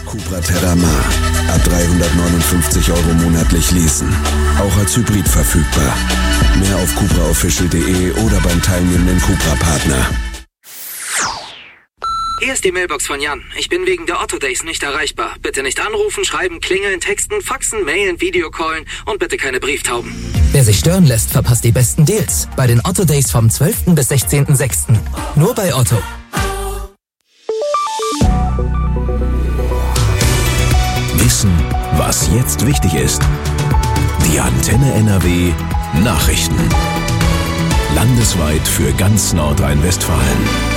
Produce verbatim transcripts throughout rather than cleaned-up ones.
Cupra Terramar. Ab dreihundertneunundfünfzig Euro monatlich leasen. Auch als Hybrid verfügbar. Mehr auf cupra official punkt de oder beim teilnehmenden Cupra-Partner. Hier ist die Mailbox von Jan. Ich bin wegen der Otto Days nicht erreichbar. Bitte nicht anrufen, schreiben, klingeln, texten, faxen, mailen, Videocallen und bitte keine Brieftauben. Wer sich stören lässt, verpasst die besten Deals. Bei den Otto Days vom zwölften bis sechzehnten sechsten Nur bei Otto. Wissen, was jetzt wichtig ist. Die Antenne N R W Nachrichten. Landesweit für ganz Nordrhein-Westfalen.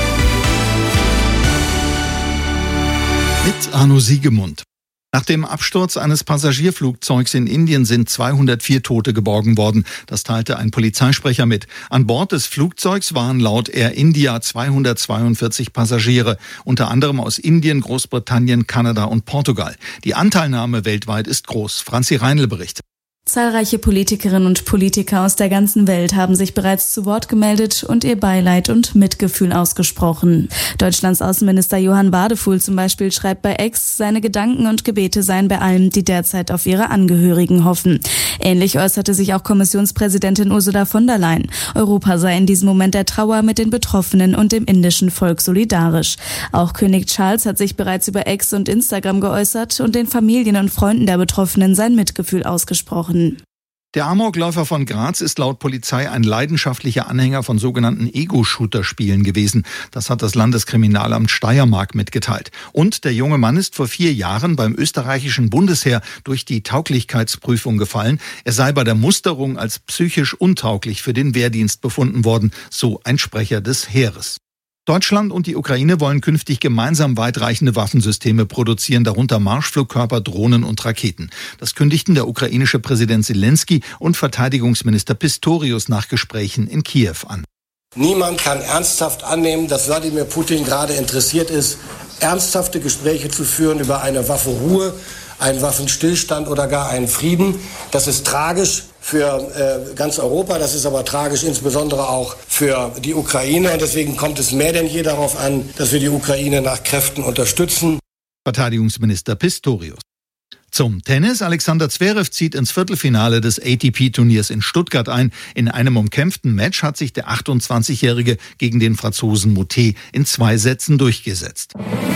Mit Arno Siegemund. Nach dem Absturz eines Passagierflugzeugs in Indien sind zweihundertvier Tote geborgen worden. Das teilte ein Polizeisprecher mit. An Bord des Flugzeugs waren laut Air India zweihundertzweiundvierzig Passagiere, unter anderem aus Indien, Großbritannien, Kanada und Portugal. Die Anteilnahme weltweit ist groß. Franzi Reinl berichtet. Zahlreiche Politikerinnen und Politiker aus der ganzen Welt haben sich bereits zu Wort gemeldet und ihr Beileid und Mitgefühl ausgesprochen. Deutschlands Außenminister Johann Wadefuhl zum Beispiel schreibt bei X, seine Gedanken und Gebete seien bei allen, die derzeit auf ihre Angehörigen hoffen. Ähnlich äußerte sich auch Kommissionspräsidentin Ursula von der Leyen. Europa sei in diesem Moment der Trauer mit den Betroffenen und dem indischen Volk solidarisch. Auch König Charles hat sich bereits über X und Instagram geäußert und den Familien und Freunden der Betroffenen sein Mitgefühl ausgesprochen. Der Amokläufer von Graz ist laut Polizei ein leidenschaftlicher Anhänger von sogenannten Ego-Shooter-Spielen gewesen. Das hat das Landeskriminalamt Steiermark mitgeteilt. Und der junge Mann ist vor vier Jahren beim österreichischen Bundesheer durch die Tauglichkeitsprüfung gefallen. Er sei bei der Musterung als psychisch untauglich für den Wehrdienst befunden worden, so ein Sprecher des Heeres. Deutschland und die Ukraine wollen künftig gemeinsam weitreichende Waffensysteme produzieren, darunter Marschflugkörper, Drohnen und Raketen. Das kündigten der ukrainische Präsident Zelensky und Verteidigungsminister Pistorius nach Gesprächen in Kiew an. Niemand kann ernsthaft annehmen, dass Wladimir Putin gerade interessiert ist, ernsthafte Gespräche zu führen über eine Waffenruhe, einen Waffenstillstand oder gar einen Frieden. Das ist tragisch für äh, ganz Europa, das ist aber tragisch insbesondere auch für die Ukraine. Und deswegen kommt es mehr denn je darauf an, dass wir die Ukraine nach Kräften unterstützen. Verteidigungsminister Pistorius. Zum Tennis. Alexander Zverev zieht ins Viertelfinale des A T P-Turniers in Stuttgart ein. In einem umkämpften Match hat sich der achtundzwanzigjährige gegen den Franzosen Moutet in zwei Sätzen durchgesetzt.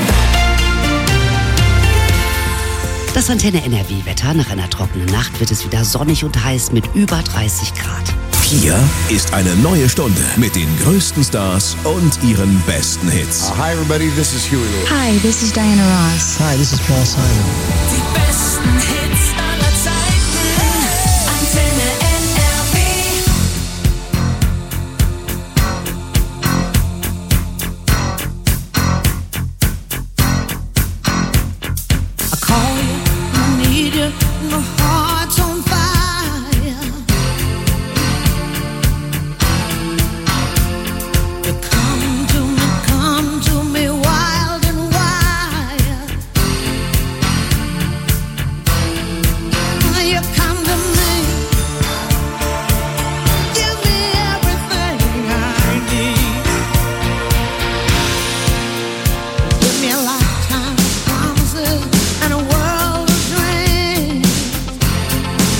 Das Antenne N R W-Wetter. Nach einer trockenen Nacht wird es wieder sonnig und heiß mit über dreißig Grad. Hier ist eine neue Stunde mit den größten Stars und ihren besten Hits. Uh, hi everybody, this is Huey Lewis. Hi, this is Diana Ross. Hi, this is Paul Simon. Die besten Hits aller Zeiten. Antenne N R W. I call you, I need you, my heart's on fire. You come to me, come to me wild and wild. You come to me, give me everything I need. Give me a lifetime of promises and a world of dreams.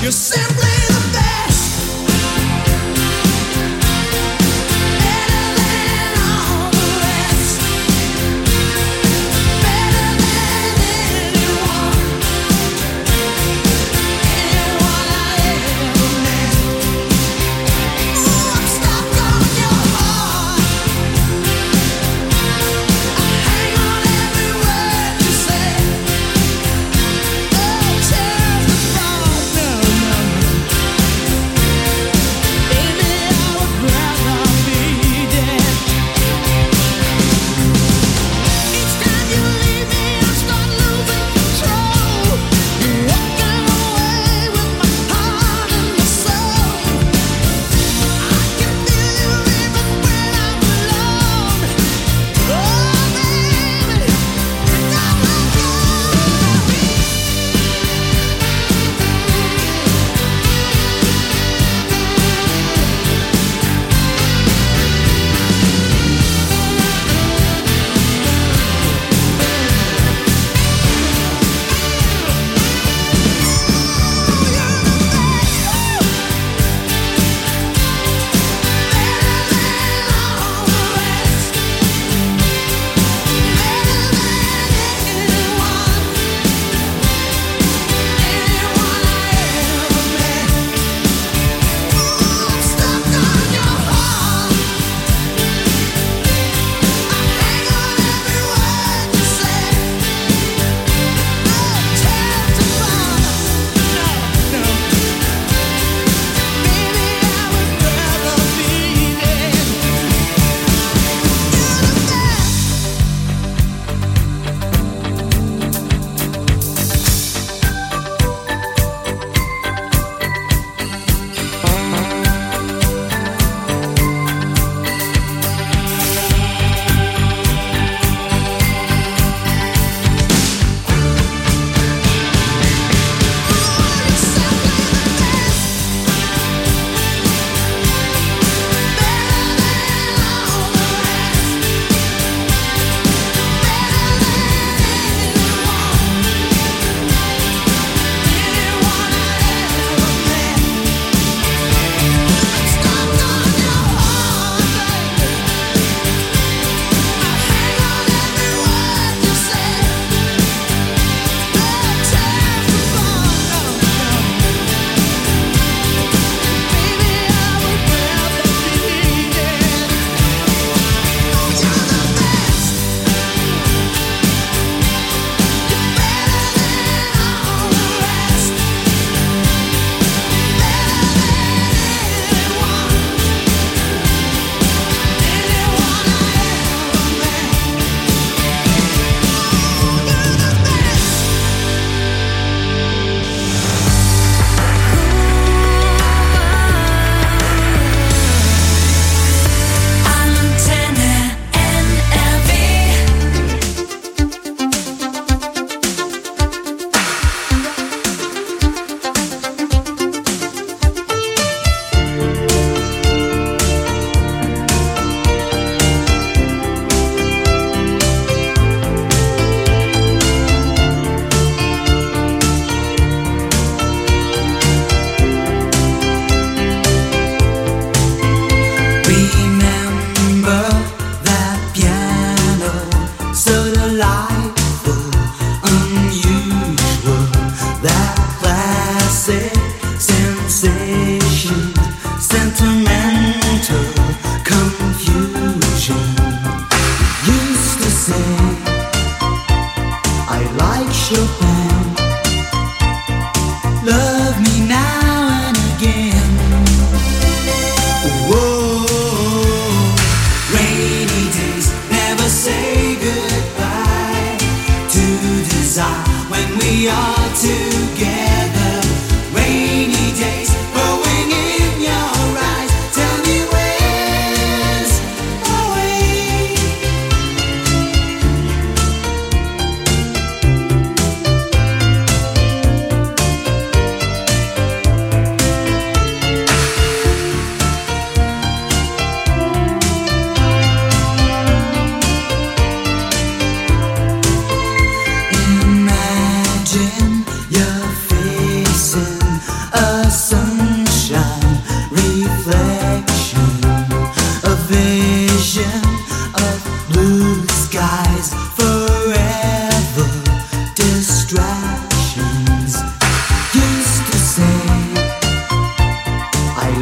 You're simply the best. Better than all the rest. Better than anyone. Anyone I ever met. Oh, I'm stuck on your heart. I hang on every word you say. Oh, tears apart. No, no, no.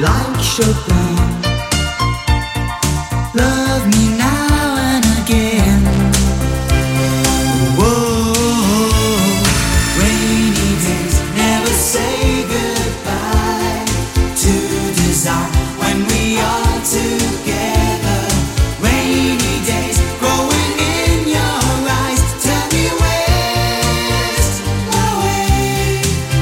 like Chopin. Love me now and again. Whoa, rainy days never say goodbye to desire when we are together. Rainy days growing in your eyes. Tell me where's my way.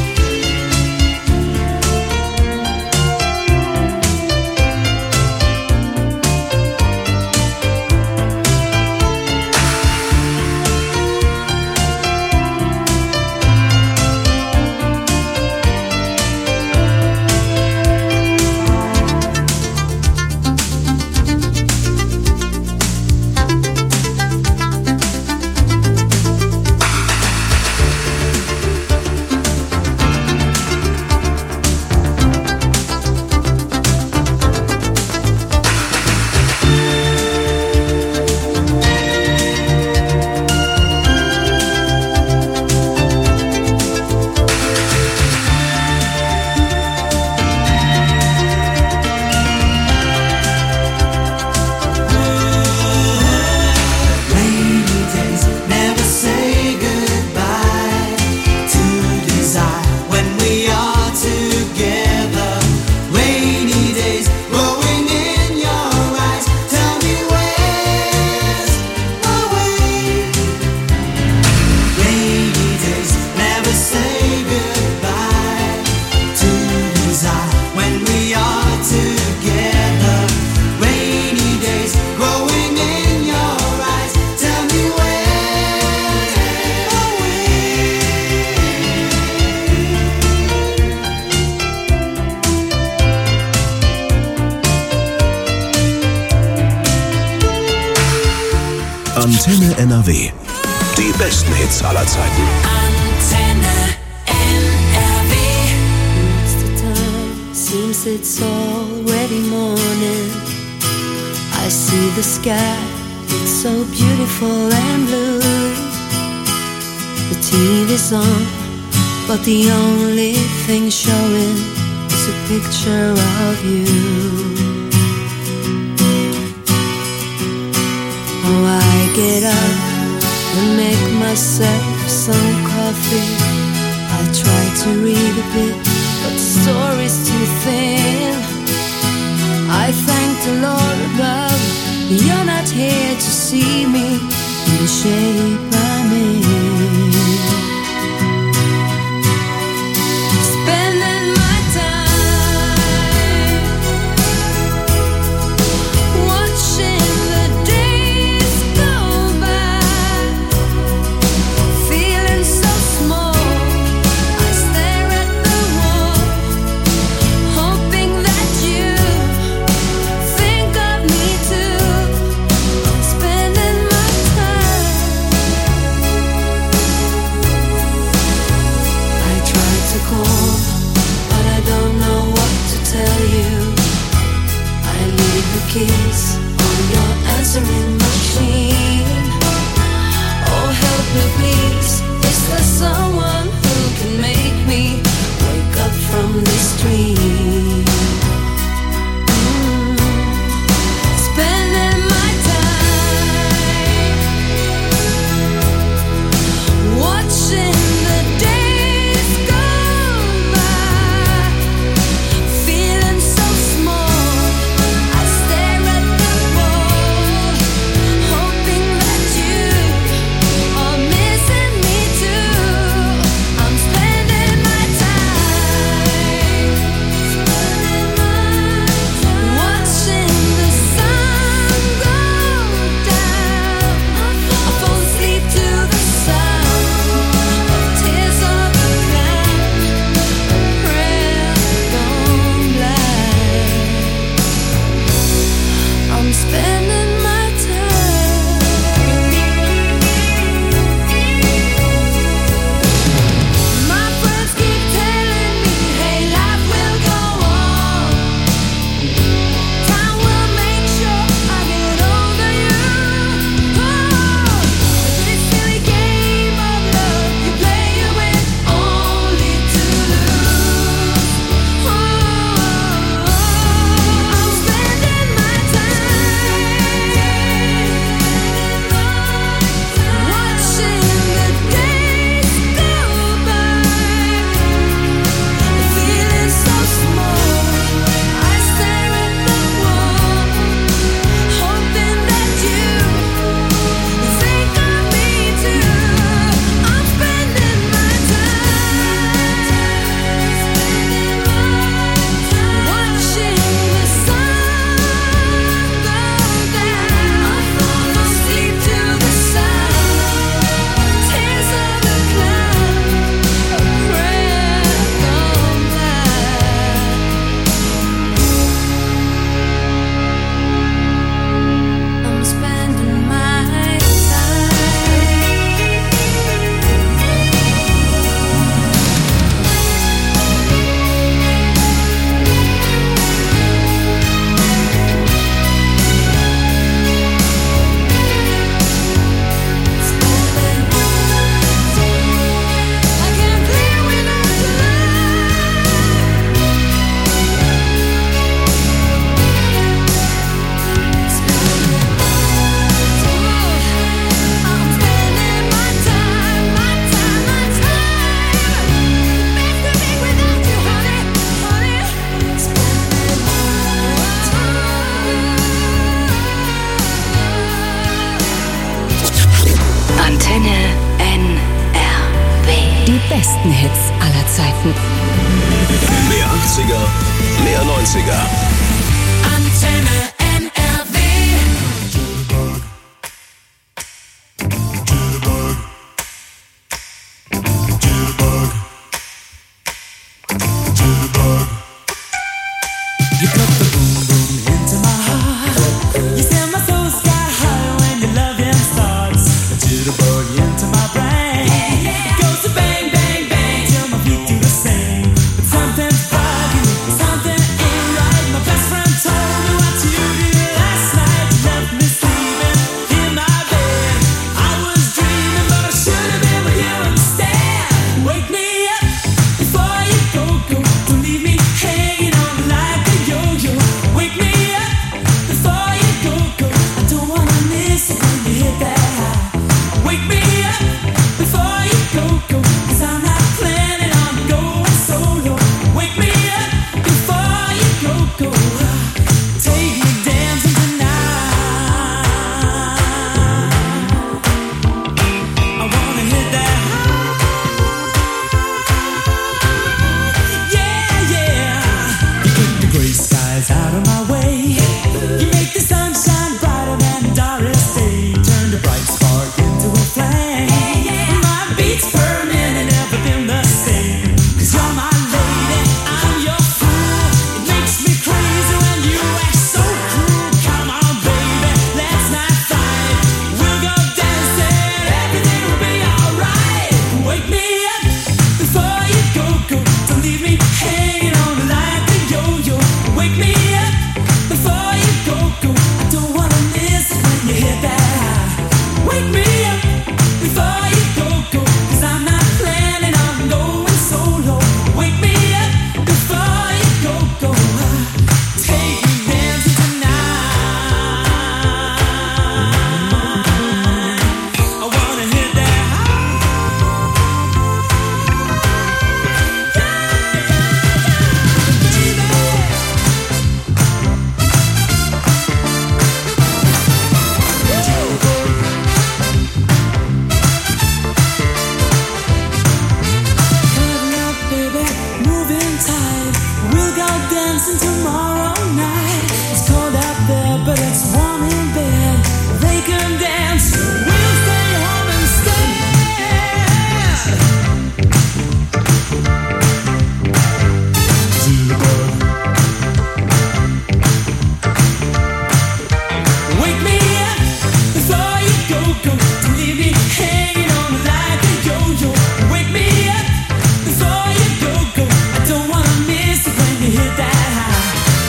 Rainy days never say goodbye to desire when we are together. Rainy days growing in your eyes. Tell me where's my way. Rainy days never say goodbye to desire when we are together. Rainy days growing in your eyes. Tell me where's my way. Antenne N R W. Die besten Hits aller Zeiten. Antenne N R W. What's the time? Seems it's already morning. I see the sky, it's so beautiful and blue. The T V's on, but the only thing showing is a picture of you. Oh, I get up and make myself some coffee. I try to read a bit, but the story's too thin. I thank the Lord above, you're not here to see me in the shape I'm in. Spending my time watching the days go by, feeling so small. I stare at the wall, hoping that you think of me too. Spending my time achtziger, mehr neunziger. Antenne N R W. You put the boom boom into my heart. You send my soul sky high when your loving starts. A jitterbug into my brain. It goes to bang bang bang till my feet do the same. But something's bugging me, something ain't right. My best friend told me what you did last night. You left me sleeping in my bed. I was dreaming, but I should have been with you instead. Wake me up before you go go. Don't leave me hanging on like a yo-yo. Wake me up before you go go. I don't wanna miss it when you hit that high. Wake me up before you go go. 'Cause I'm not planning on going solo. Wake me up before you go go. Take me dancing tonight. I wanna hit that high. Yeah, yeah. You take the gray skies out of my way. You make the sunshine brighter than the darkest day. Turn the bright spark into a flame. My beats per minute, everything the same. 'Cause you're my lady, I'm your fool. It makes me crazy when you act so cruel. Come on, baby, let's not fight. We'll go dancing, everything will be alright. Wake me up before you go go. Don't leave me hanging on like a yo-yo. Wake me up before you go go. I don't wanna miss it when you hit that high. Wake me up before you go go. 'Cause I'm not planning on going solo. Wake me up before you go go. Take me dancing tonight. I wanna hit that Cuddle up, baby, moving tight. We'll go dancing tomorrow night. It's cold out there, but it's warm in bed. They can dance, we'll stay home instead. Wake me up before you go go. Don't leave me hanging on like a yo-yo. Wake me up before you go go. I don't wanna miss it when you hit that high.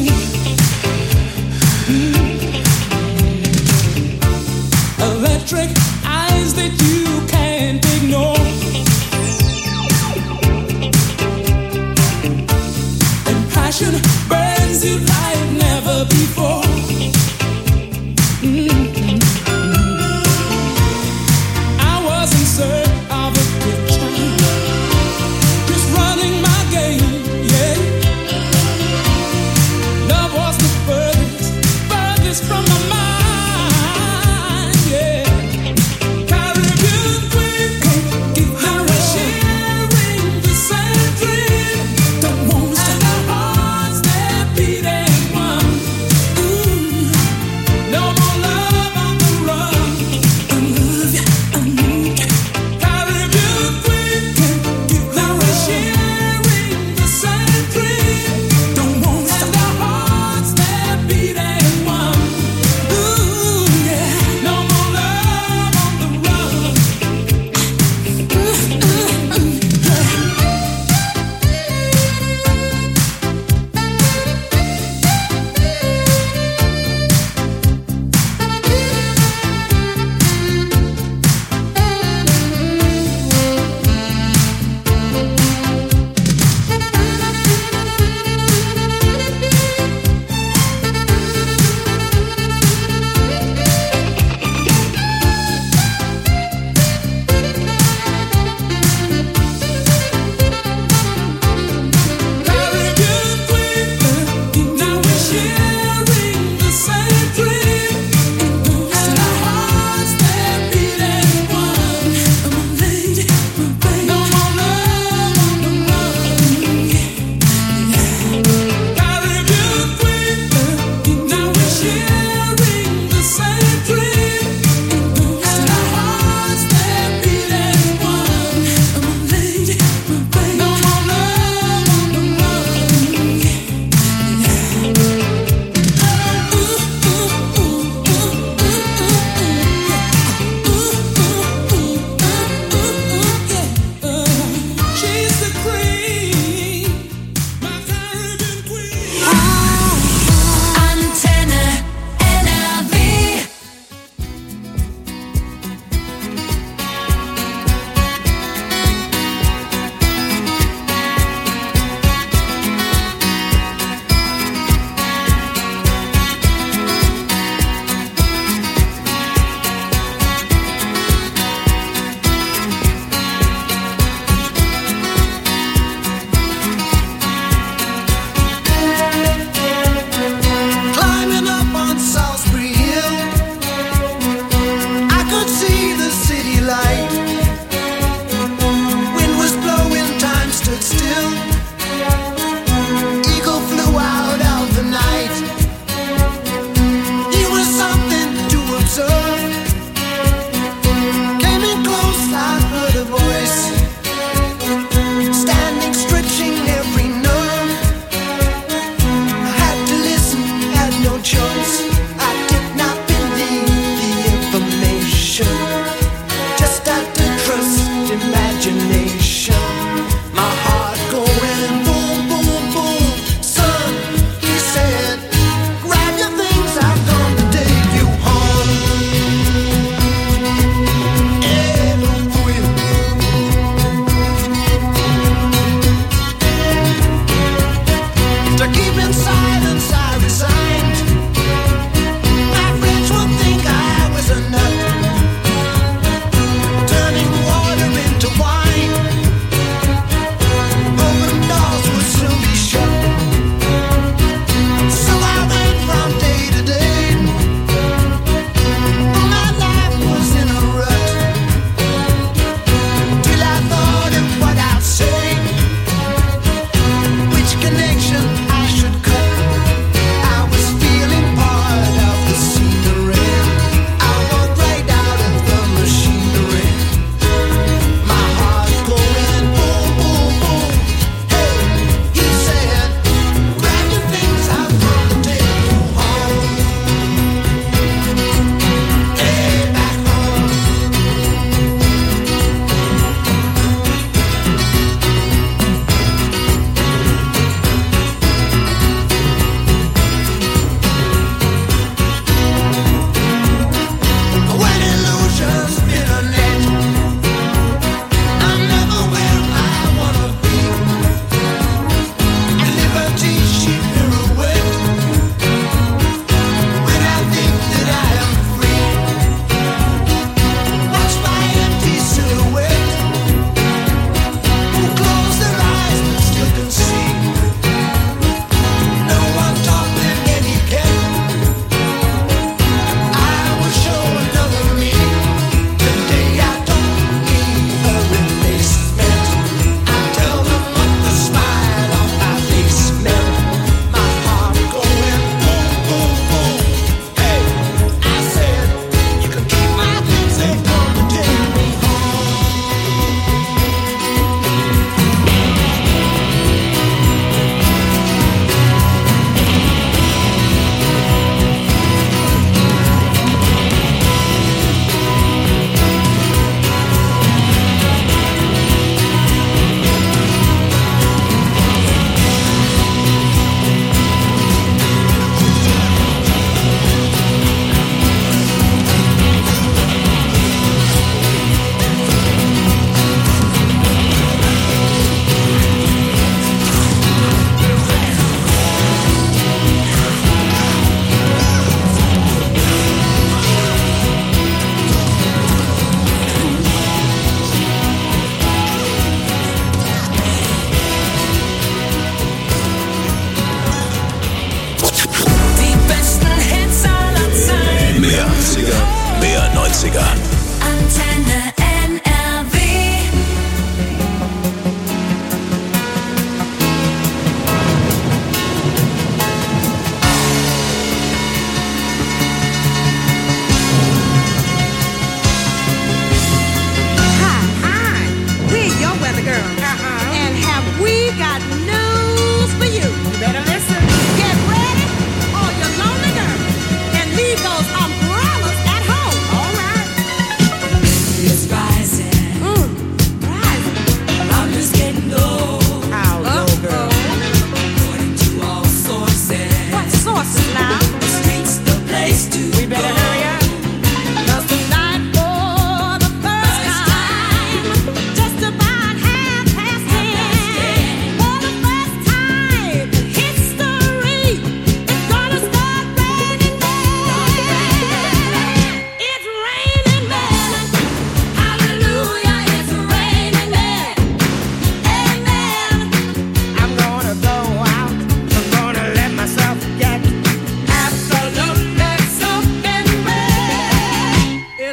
Electric eyes that you can't ignore, and passion burns you like never before. Mm-hmm. I was in search of a picture, just running my game, yeah. Love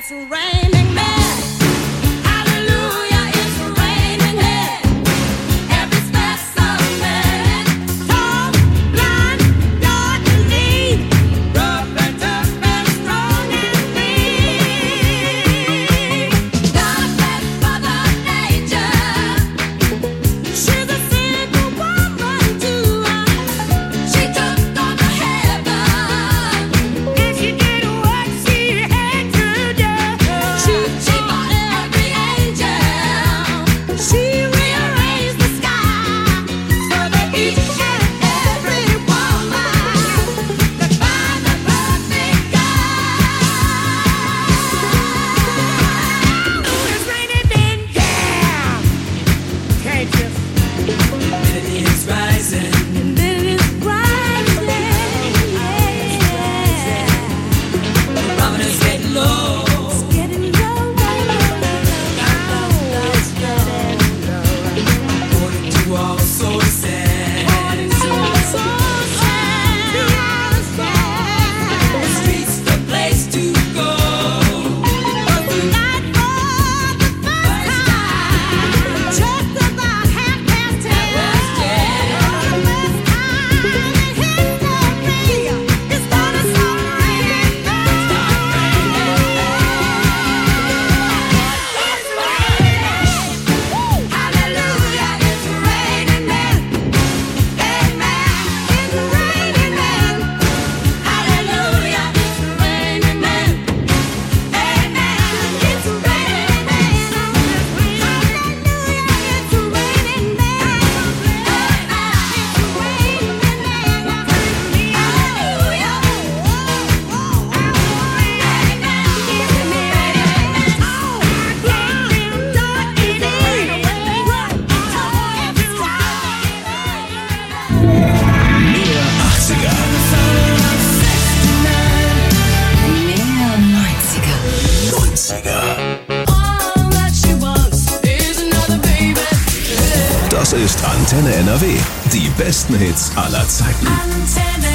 Das ist Antenne N R W. Die besten Hits aller Zeiten. Antenne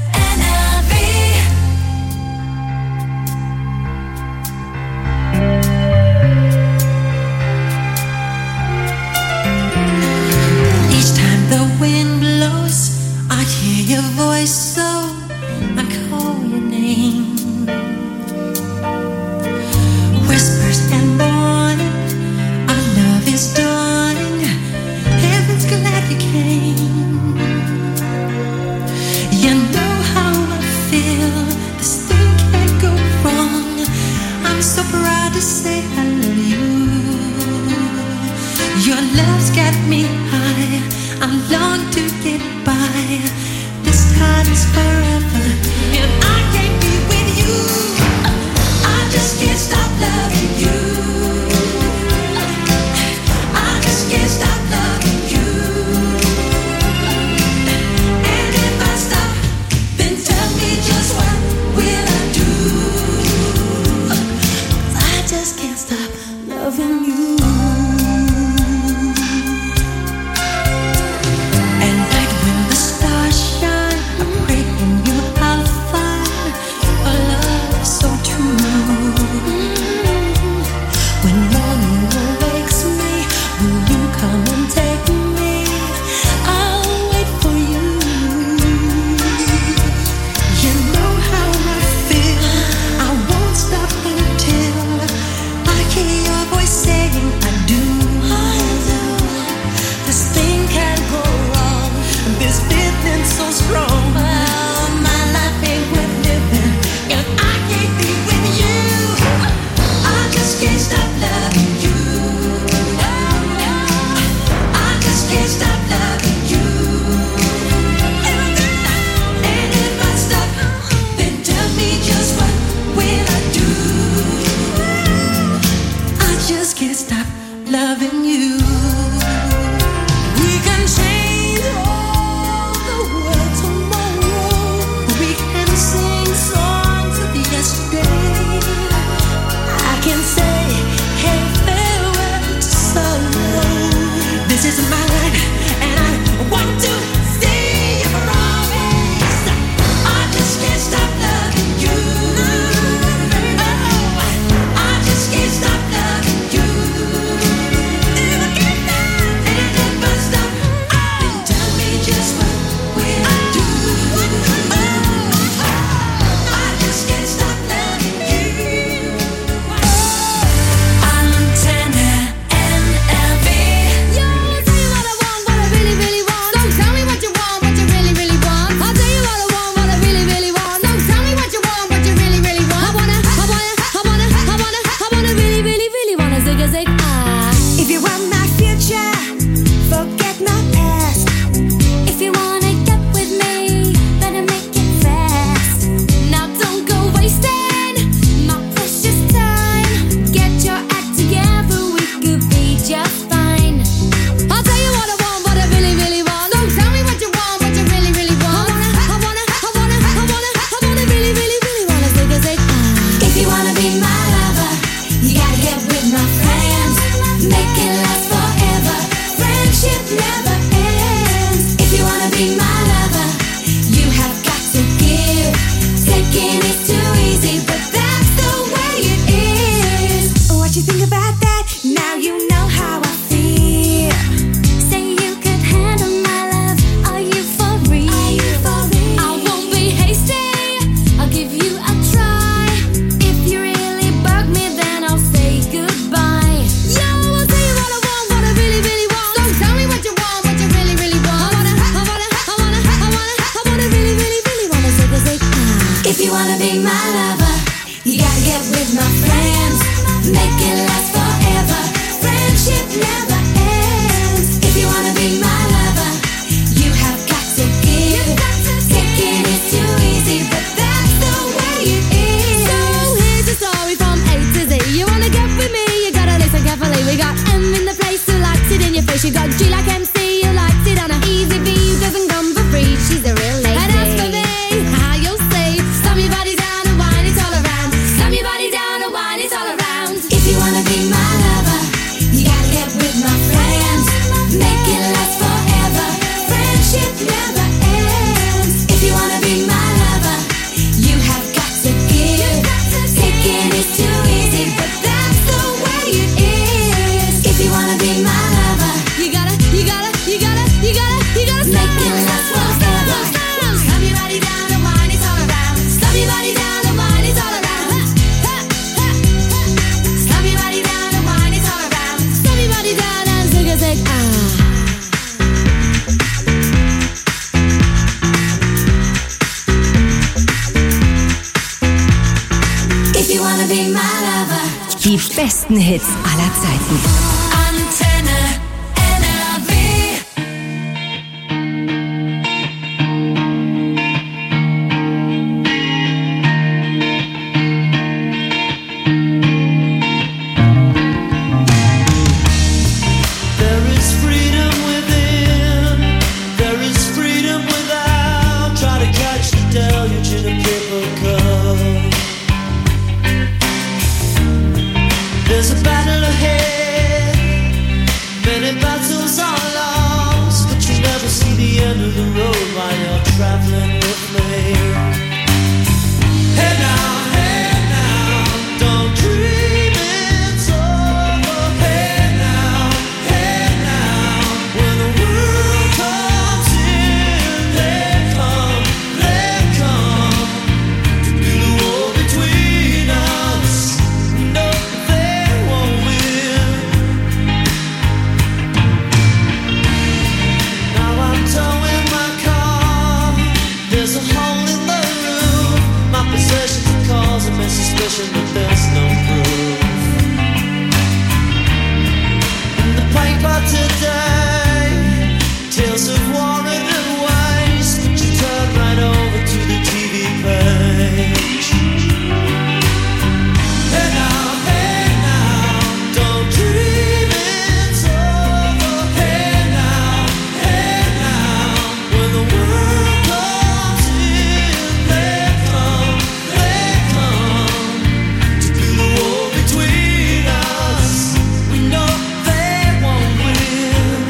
N R W. Each time the wind blows, I hear your voice, so I call your name. Whispers and morning, our love is dawning. Heaven's glad you came. You know how I feel. This thing can't go wrong. I'm so proud to say I love you. Your love's got me high. I long to get by. This time is forever, and I can't be with you. I just can't stop loving you. I just can't stop loving you. And if I stop, then tell me just what will I do? 'Cause I just can't stop loving you. How Thinking it's too easy, but that's the way it is. What you think about that? Now you know how I feel. Say you could handle my love. Are you for real? Are you for real? I won't be hasty. I'll give you a try. If you really bug me, then I'll say goodbye. Yo, I'll tell you what I want, what I really, really want. So tell me what you want, what you really, really want. I wanna, I wanna, I wanna, I wanna, I wanna really, really, really wanna say, say, ah. If you wanna be my lover, you gotta get with my friends. Make it last forever. Friendship never ends. If you wanna be my lover, you have got to give. Taking is too easy, but that's the way it is. So here's your story from A to Z. You wanna get with me, you gotta listen carefully. We got M in the place who likes it in your face. You got G like M C who likes it on a easy V who doesn't come for free. She's a real lady. And as for me, how you'll say, slam your body down and wine it all around. Slam your body down and wine it all around. If you wanna be my lover, you gotta get with my friends. Make it last forever. Friendship never ends. If you wanna be my lover, you have got to give. Taking is too easy, but that's the way it is. If you wanna be my lover, you gotta, you gotta, you gotta, you gotta, you gotta make it last forever. Slam your body down and wine it all around. Slam your body down and wine it all around. Slam your body down and wine it all around. Slam your body down and zig a zig ah. If you wanna be my lover. Die besten Hits aller Zeiten. Antenne N R W. There is freedom within, there is freedom without. Try to catch the deluge in a paper cup. There's a battle ahead, many battles are lost, but you never see the end of the road while you're traveling with me. Hey now, hey now, don't dream it's over. Hey now, hey now, when the world comes in, they come, they come to build a wall between us. No, they won't win. Now I'm towing my car. There's a hole in the roof. My possessions are causing me suspicion, but there's no proof. In the paper today, tales of war and waste, but you turn right over to the T V page. Hey now, hey now, don't dream it's over. Hey now, hey now, when the world comes in, they come, they come to build a wall between us. We know they won't win.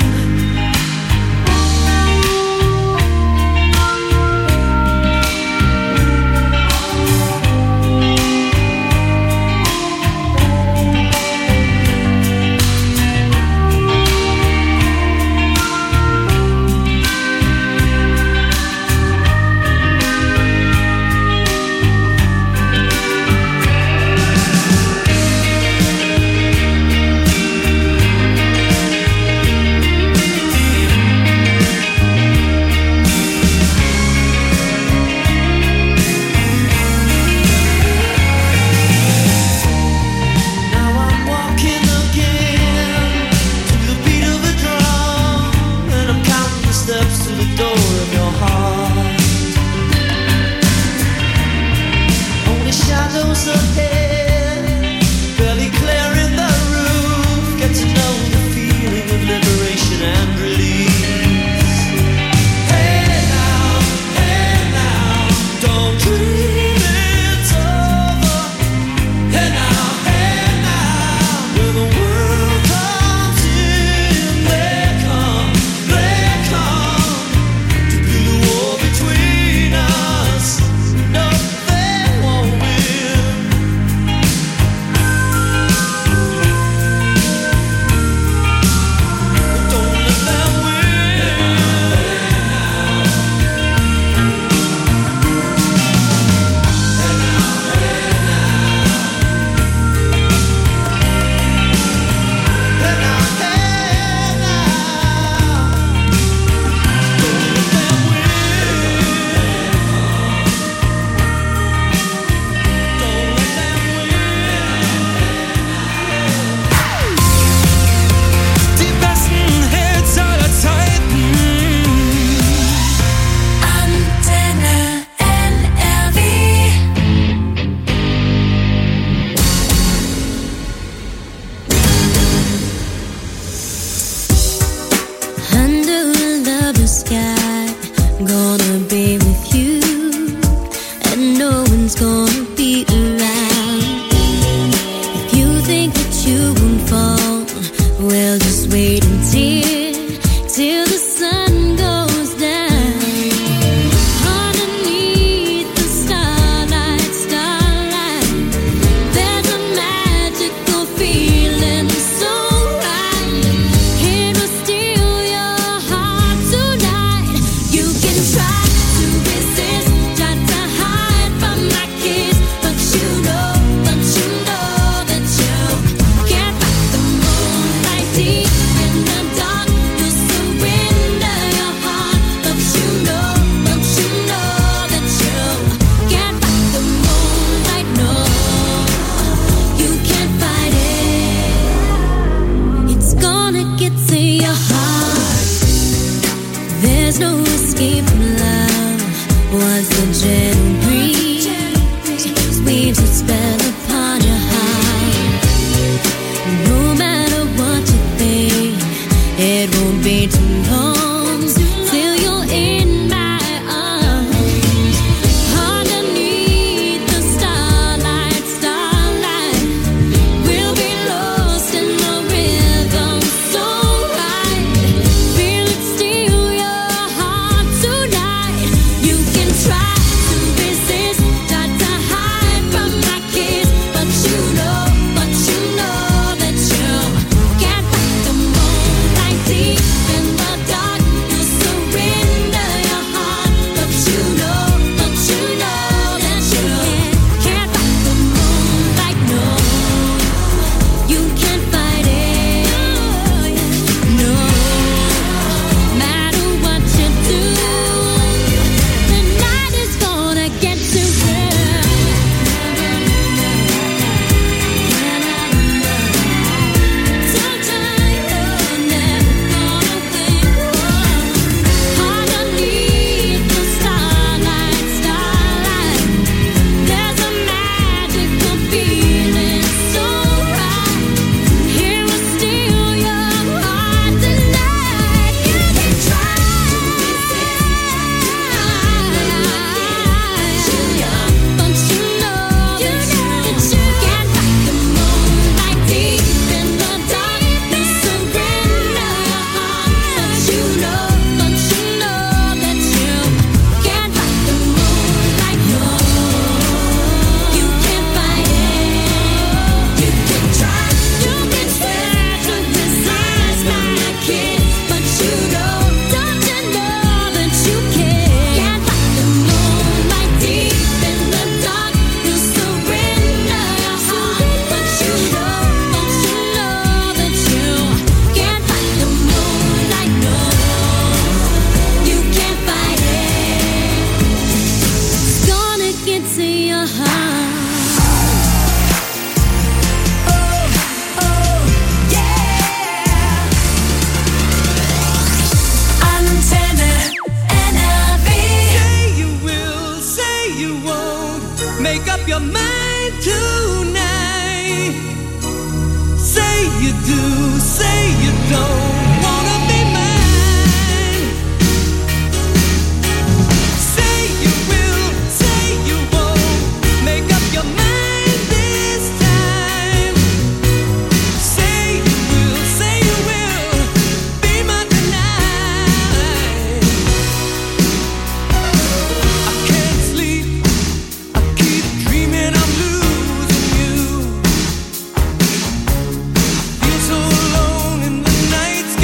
Now I'm walking again to the beat of a drum, and I'm counting the steps to the door of your heart. Only shadows ahead, barely clearing the roof. Get to know the feeling of liberation and release. Hey now, hey now, don't dream it's over. Hey now, hey now, when the world comes in, they come, they come to build a wall between us. No, they one's gonna be around. If you think that you won't fall, well, just wait until, till the sun goes down. Underneath the starlight, starlight, there's a magical feeling so right. It will steal your heart tonight. You can try to resist, try to hide from my kiss, but you know, but you know that you can't fight the moonlight deep in the dark. You'll surrender your heart, but you know, but you know that you can't fight the moonlight. No, you can't fight it. It's gonna get to your heart. There's no escape from love. Once the gentle breeze weaves its spell upon your heart, no matter what you think, it won't be too long till you're in my arms. Underneath the starlight, starlight, we'll be lost in the rhythm so right. Feel it steal your heart tonight. You can try to resist, try to hide from my kiss, but you know, but you know that you can't fight the moonlight deep in the dark. You surrender your heart, but you know, but you know that you can't fight the moonlight. No, you can't fight it. No, matter what you do, the night is gonna get to you. Sometimes you're never gonna think. Underneath the starlight, starlight, there's a magical feeling so right. Here will steal your heart tonight. You can try to resist, but you know that you can't fight the moonlight deep in the dark. You surrender your heart, but you know, but you know that you can't fight the moonlight. No, you can't fight it. You can try, you can try to resist my kiss, but you know, don't you know that you can't fight the moonlight deep in the dark. You surrender your heart, but you know, but you know that you can't fight the moonlight. No, you can't fight it. It's gonna get to your heart. Antenne N R V. Say you will, say you won't. Make up your mind tonight. Say you do, say you don't wanna be mine. Say you will, say you won't. Make up your mind this time. Say you will, say you will. Be mine tonight. I can't sleep. I keep dreaming I'm losing you. Feel so alone in the nights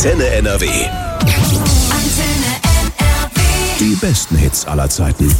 Antenne N R W. Antenne N R W. Die besten Hits aller Zeiten.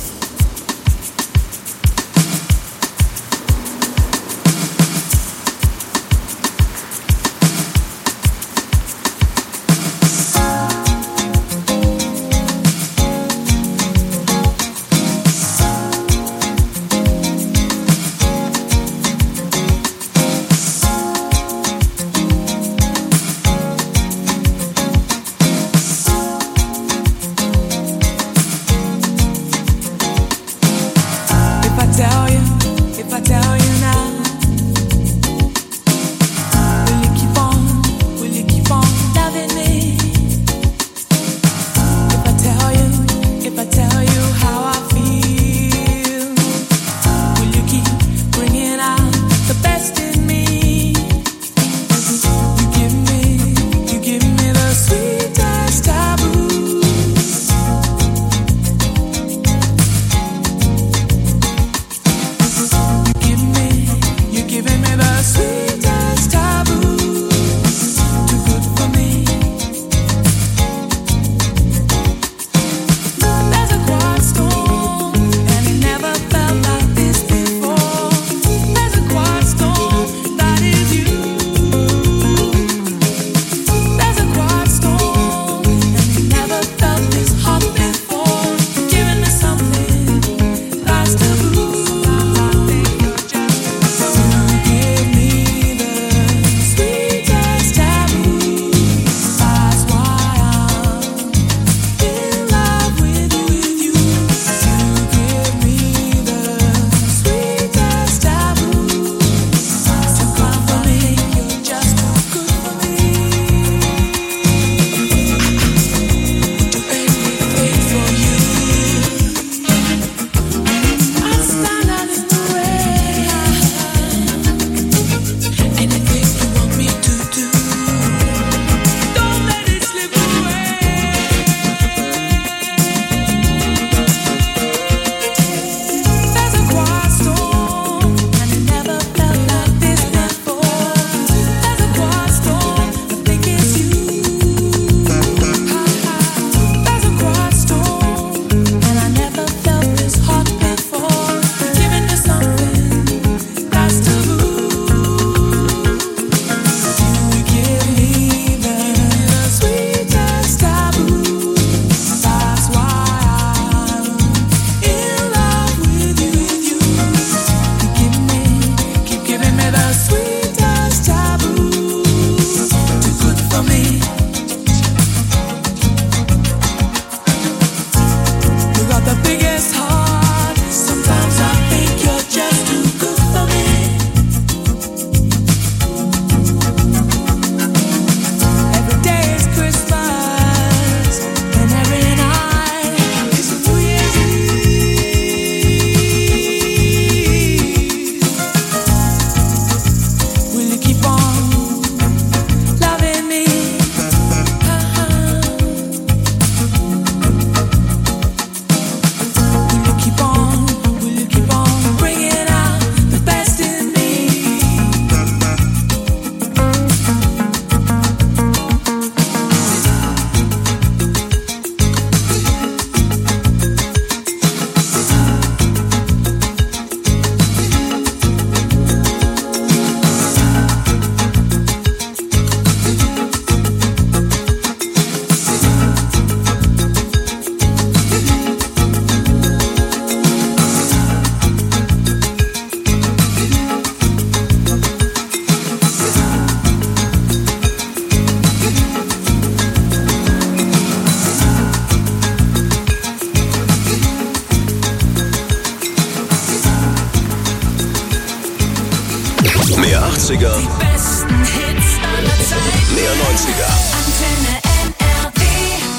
Mehr achtziger. Die besten Hits aller Zeiten. Mehr neunziger. Antenne N R W.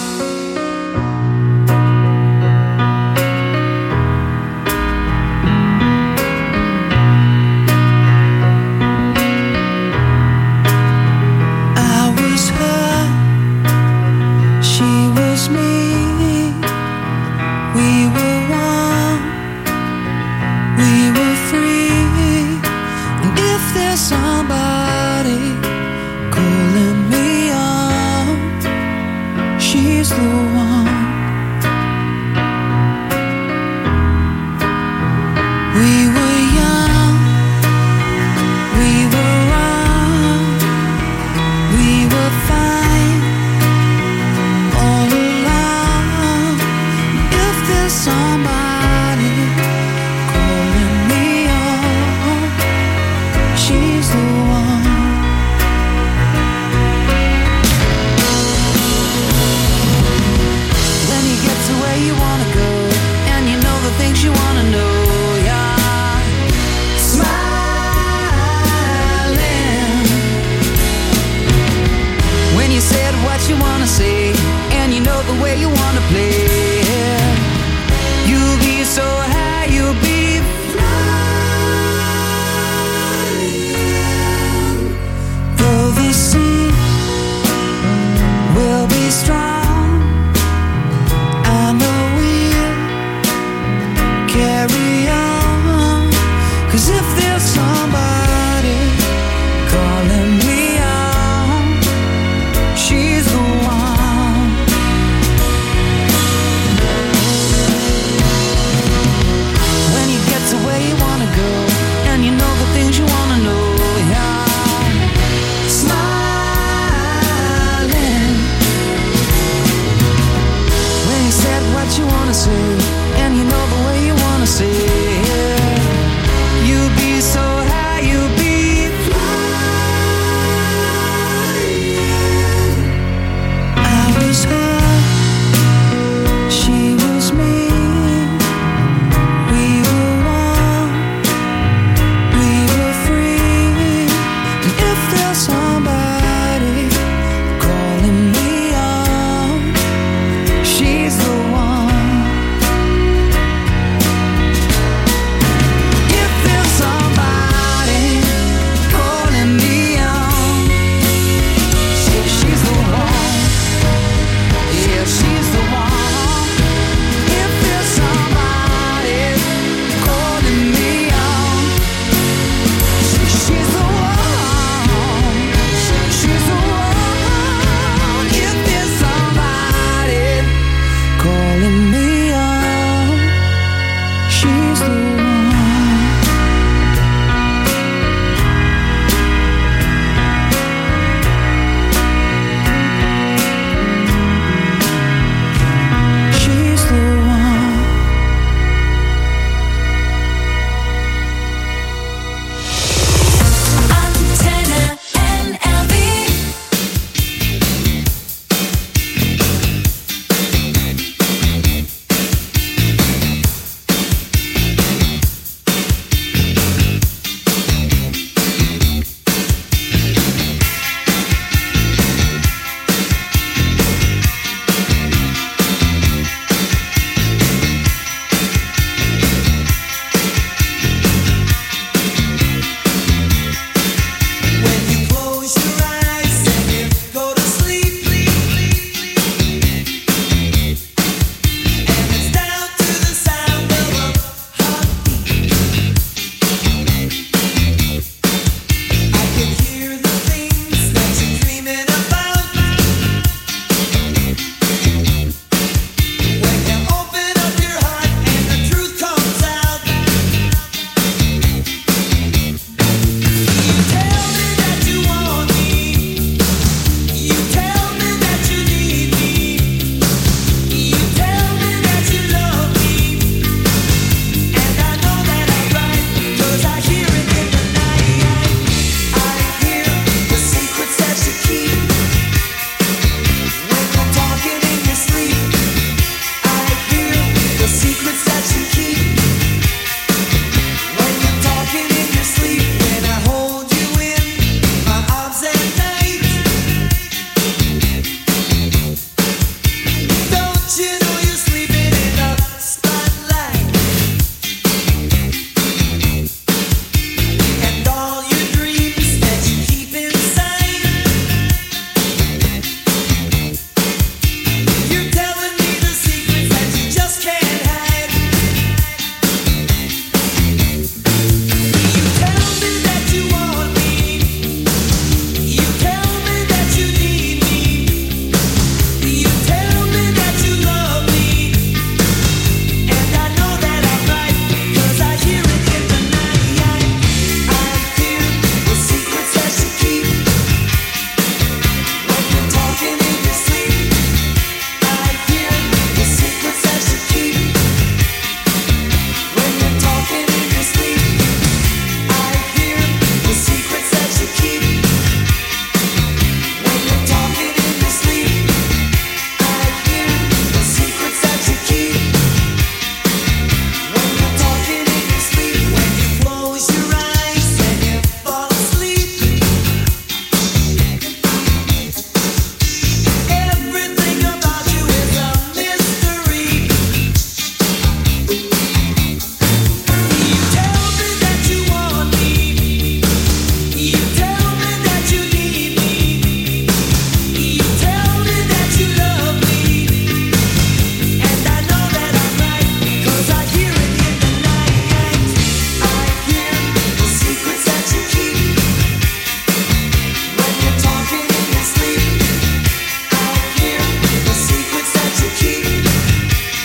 I was her, she was me. We were one, we were free. And if there's somebody calling me up, find all alone. If there's somebody calling me on, she's the one. When you get to where you wanna go, and you know the things you wanna know, yeah, smiling. When you said what you wanna say, and you know the way you wanna play, you'll be so happy.